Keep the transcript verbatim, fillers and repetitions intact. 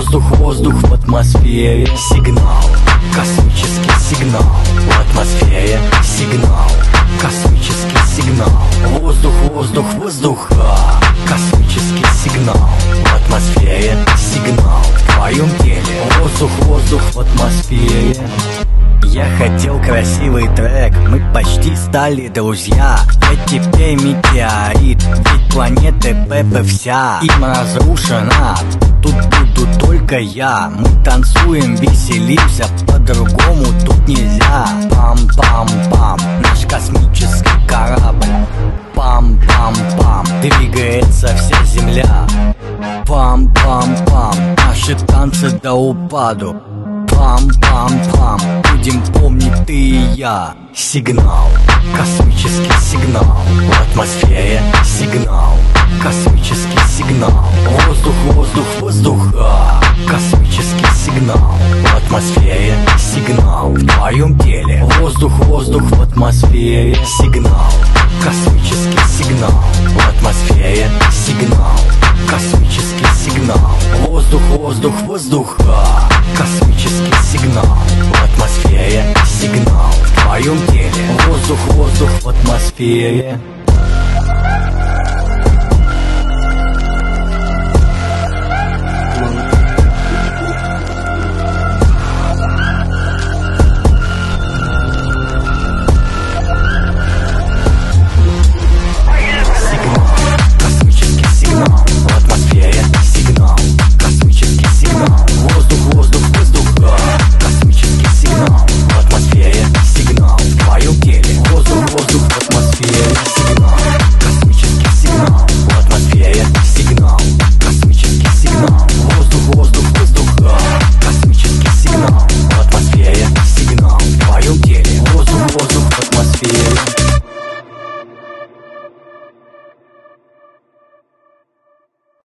Воздух, воздух в атмосфере. Сигнал, космический сигнал. В атмосфере сигнал, космический сигнал. Воздух, воздух, воздух, а, космический сигнал. В атмосфере сигнал, в твоем теле. Воздух, воздух в атмосфере. Я хотел красивый трек, мы почти стали друзья. Я теперь метеорит, ведь планета Пепе вся им разрушена. Тут буду только я. Мы танцуем, веселимся, по-другому тут нельзя. Пам-пам-пам, наш космический корабль. Пам-пам-пам, двигается вся земля. Пам-пам-пам, наши танцы до упаду. Пам-пам-пам, будем помнить ты и я. Сигнал, космический сигнал. В атмосфере сигнал, космический сигнал. Воздух, воздух, воздух, а, космический сигнал. В атмосфере сигнал, в твоем теле. Воздух, воздух в атмосфере. Сигнал, космический сигнал. В атмосфере сигнал, космический сигнал. Воздух, воздух, воздух, а, космический сигнал. В атмосфере сигнал, в твоем теле. Воздух, воздух в атмосфере.